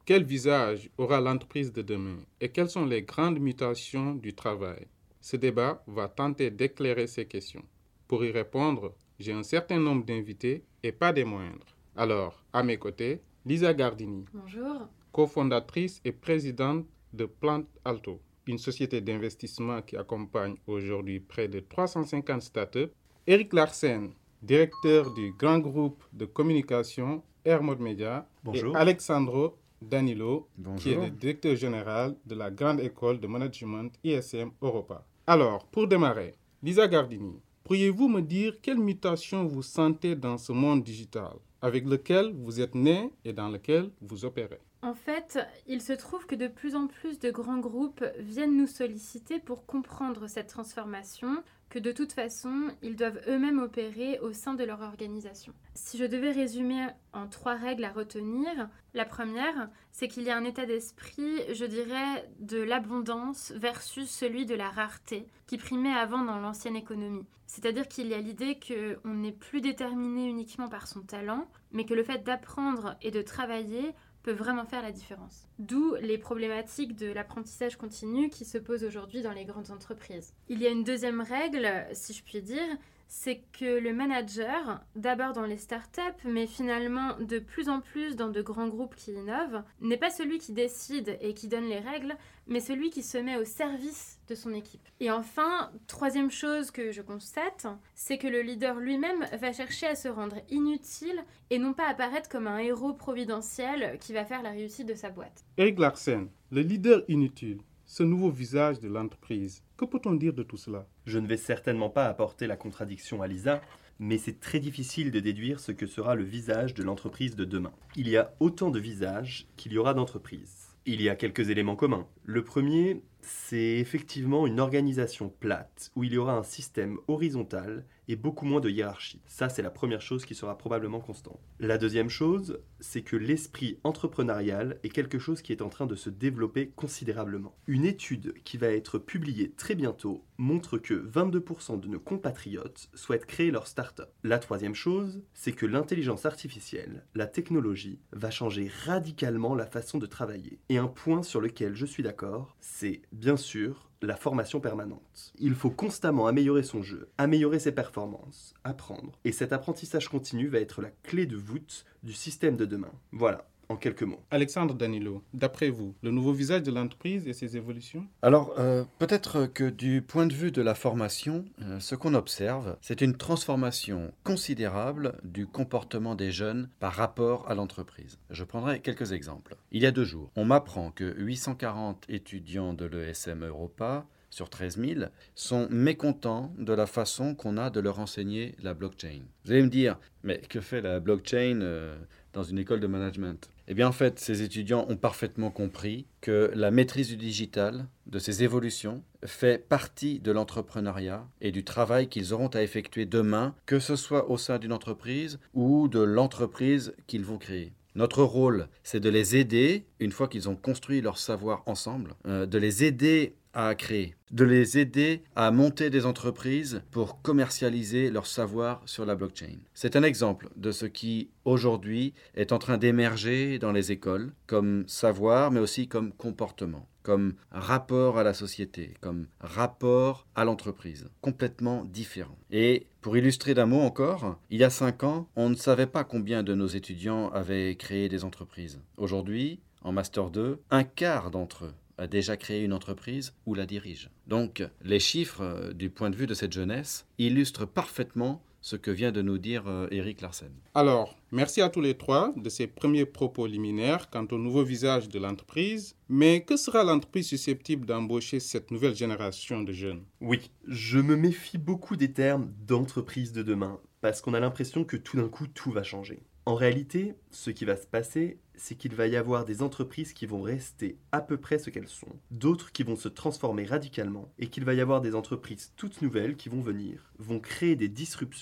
Quel visage aura l'entreprise de demain et quelles sont les grandes mutations du travail? Ce débat va tenter d'éclairer ces questions. Pour y répondre, j'ai un certain nombre d'invités et pas des moindres. Alors, à mes côtés, Lisa Gardini, Bonjour. cofondatrice et présidente de Plant Alto, une société d'investissement qui accompagne aujourd'hui près de 350 startups. Eric Larsen, directeur du grand groupe de communication Airmode Media. Bonjour. Et Alexandro Danilo, qui est Bonjour. le directeur général de la grande école de management ISM Europa. Alors, pour démarrer, Lisa Gardini, pourriez-vous me dire quelles mutations vous sentez dans ce monde digital avec lequel vous êtes né et dans lequel vous opérez? En fait, il se trouve que de plus en plus de grands groupes viennent nous solliciter pour comprendre cette transformation, que de toute façon, ils doivent eux-mêmes opérer au sein de leur organisation. Si je devais résumer en 3 règles à retenir, la première, c'est qu'il y a un état d'esprit, je dirais, de l'abondance versus celui de la rareté, qui primait avant dans l'ancienne économie. C'est-à-dire qu'il y a l'idée qu'on n'est plus déterminé uniquement par son talent, mais que le fait d'apprendre et de travailler peut vraiment faire la différence. D'où les problématiques de l'apprentissage continu qui se posent aujourd'hui dans les grandes entreprises. Il y a une deuxième règle, si je puis dire, c'est que le manager, d'abord dans les startups, mais finalement de plus en plus dans de grands groupes qui innovent, n'est pas celui qui décide et qui donne les règles, mais celui qui se met au service de son équipe. Et enfin, troisième chose que je constate, c'est que le leader lui-même va chercher à se rendre inutile et non pas apparaître comme un héros providentiel qui va faire la réussite de sa boîte. Eric Larsen, le leader inutile, ce nouveau visage de l'entreprise, que peut-on dire de tout cela? Je ne vais certainement pas apporter la contradiction à Lisa, mais c'est très difficile de déduire ce que sera le visage de l'entreprise de demain. Il y a autant de visages qu'il y aura d'entreprises. Il y a quelques éléments communs. Le premier, c'est effectivement une organisation plate, où il y aura un système horizontal et beaucoup moins de hiérarchie. Ça, c'est la première chose qui sera probablement constante. La deuxième chose, c'est que l'esprit entrepreneurial est quelque chose qui est en train de se développer considérablement. Une étude qui va être publiée très bientôt montre que 22% de nos compatriotes souhaitent créer leur start-up. La troisième chose, c'est que l'intelligence artificielle, la technologie, va changer radicalement la façon de travailler. Et un point sur lequel je suis d'accord, c'est bien sûr la formation permanente. Il faut constamment améliorer son jeu, améliorer ses performances, apprendre. Et cet apprentissage continu va être la clé de voûte du système de demain. Voilà, en quelques mots. Alexandre Danilo, d'après vous, le nouveau visage de l'entreprise et ses évolutions? Alors, peut-être que du point de vue de la formation, ce qu'on observe, c'est une transformation considérable du comportement des jeunes par rapport à l'entreprise. Je prendrai quelques exemples. Il y a 2 jours, on m'apprend que 840 étudiants de l'ESM Europa sur 13 000 sont mécontents de la façon qu'on a de leur enseigner la blockchain. Vous allez me dire, mais que fait la blockchain dans une école de management? Eh bien en fait, ces étudiants ont parfaitement compris que la maîtrise du digital, de ces évolutions, fait partie de l'entrepreneuriat et du travail qu'ils auront à effectuer demain, que ce soit au sein d'une entreprise ou de l'entreprise qu'ils vont créer. Notre rôle, c'est de les aider, une fois qu'ils ont construit leur savoir ensemble, de les aider à créer, de les aider à monter des entreprises pour commercialiser leur savoir sur la blockchain. C'est un exemple de ce qui, aujourd'hui, est en train d'émerger dans les écoles, comme savoir, mais aussi comme comportement, comme rapport à la société, comme rapport à l'entreprise, complètement différent. Et pour illustrer d'un mot encore, il y a 5 ans, on ne savait pas combien de nos étudiants avaient créé des entreprises. Aujourd'hui, en Master 2, un quart d'entre eux a déjà créé une entreprise ou la dirige. Donc, les chiffres, du point de vue de cette jeunesse, illustrent parfaitement ce que vient de nous dire Eric Larsen. Alors, merci à tous les 3 de ces premiers propos liminaires quant au nouveau visage de l'entreprise. Mais que sera l'entreprise susceptible d'embaucher cette nouvelle génération de jeunes? Oui, je me méfie beaucoup des termes d'entreprise de demain, parce qu'on a l'impression que tout d'un coup, tout va changer. En réalité, ce qui va se passer, c'est qu'il va y avoir des entreprises qui vont rester à peu près ce qu'elles sont, d'autres qui vont se transformer radicalement, et qu'il va y avoir des entreprises toutes nouvelles qui vont venir, vont créer des disruptions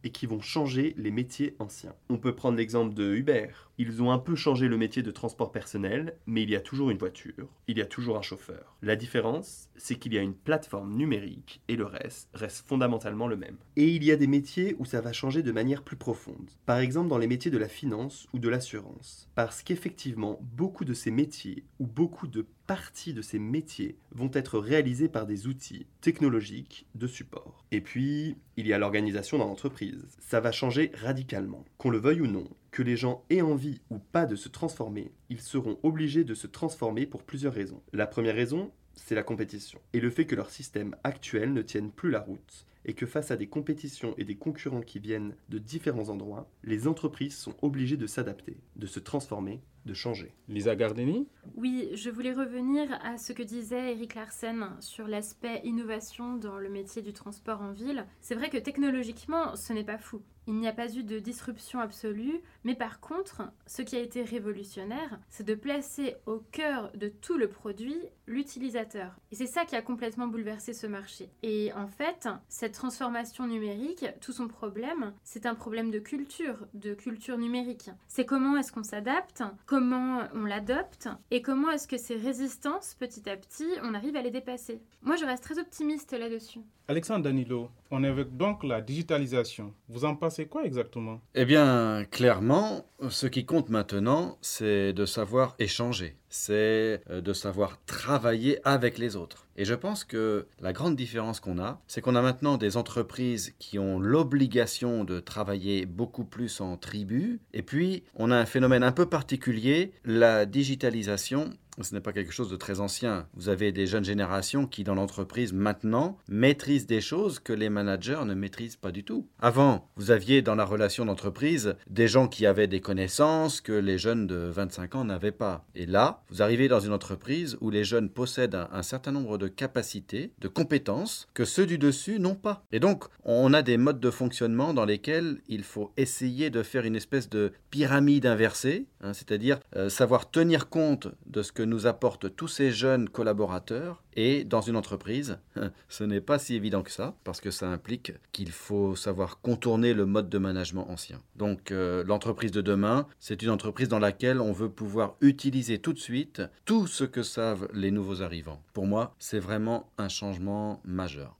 et qui vont changer les métiers anciens. On peut prendre l'exemple de Uber. Ils ont un peu changé le métier de transport personnel, mais il y a toujours une voiture, il y a toujours un chauffeur. La différence, c'est qu'il y a une plateforme numérique et le reste fondamentalement le même. Et il y a des métiers où ça va changer de manière plus profonde. Par exemple dans les métiers de la finance ou de l'assurance. Parce qu'effectivement, beaucoup de ces métiers ou beaucoup de parties de ces métiers vont être réalisés par des outils technologiques de support. Et puis, il y a l'organisation dans l'entreprise. Ça va changer radicalement. Qu'on le veuille ou non, que les gens aient envie ou pas de se transformer, ils seront obligés de se transformer pour plusieurs raisons. La première raison, c'est la compétition. Et le fait que leur système actuel ne tienne plus la route et que face à des compétitions et des concurrents qui viennent de différents endroits, les entreprises sont obligées de s'adapter, de se transformer, de changer. Lisa Gardini? Oui, je voulais revenir à ce que disait Eric Larsen sur l'aspect innovation dans le métier du transport en ville. C'est vrai que technologiquement, ce n'est pas fou. Il n'y a pas eu de disruption absolue, mais par contre, ce qui a été révolutionnaire, c'est de placer au cœur de tout le produit l'utilisateur. Et c'est ça qui a complètement bouleversé ce marché. Et en fait, cette transformation numérique, tout son problème, c'est un problème de culture numérique. C'est comment est-ce qu'on s'adapte, comment on l'adopte, et comment est-ce que ces résistances, petit à petit, on arrive à les dépasser. Moi, je reste très optimiste là-dessus. Alexandre Danilo, on évoque donc la digitalisation. Vous en pensez quoi exactement? Eh bien, clairement, ce qui compte maintenant, c'est de savoir échanger, c'est de savoir travailler avec les autres. Et je pense que la grande différence qu'on a, c'est qu'on a maintenant des entreprises qui ont l'obligation de travailler beaucoup plus en tribu. Et puis, on a un phénomène un peu particulier, la digitalisation. Ce n'est pas quelque chose de très ancien. Vous avez des jeunes générations qui, dans l'entreprise, maintenant, maîtrisent des choses que les managers ne maîtrisent pas du tout. Avant, vous aviez dans la relation d'entreprise des gens qui avaient des connaissances que les jeunes de 25 ans n'avaient pas. Et là, vous arrivez dans une entreprise où les jeunes possèdent un certain nombre de capacités, de compétences que ceux du dessus n'ont pas. Et donc, on a des modes de fonctionnement dans lesquels il faut essayer de faire une espèce de pyramide inversée, c'est-à-dire savoir tenir compte de ce que nous apportent tous ces jeunes collaborateurs. Et dans une entreprise, ce n'est pas si évident que ça, parce que ça implique qu'il faut savoir contourner le mode de management ancien. Donc l'entreprise de demain, c'est une entreprise dans laquelle on veut pouvoir utiliser tout de suite tout ce que savent les nouveaux arrivants. Pour moi, c'est vraiment un changement majeur.